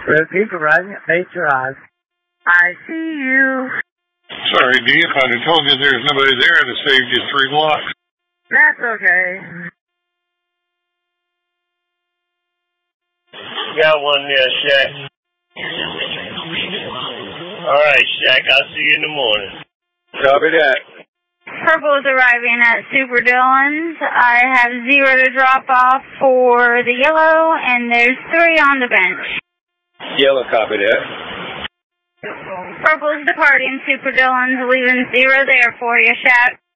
Red people riding at Bay Drive. I see you. Sorry, Deep. I told you there's nobody there to save you 3 blocks. That's okay. Got one there, Shaq. All right, Shaq. I'll see you in the morning. Copy that. Purple is arriving at Super Dillon's. I have 0 to drop off for the yellow, and there's 3 on the bench. Yellow, copy that. Purple's departing Super Dillon's, leaving 0 there for you, Shaq.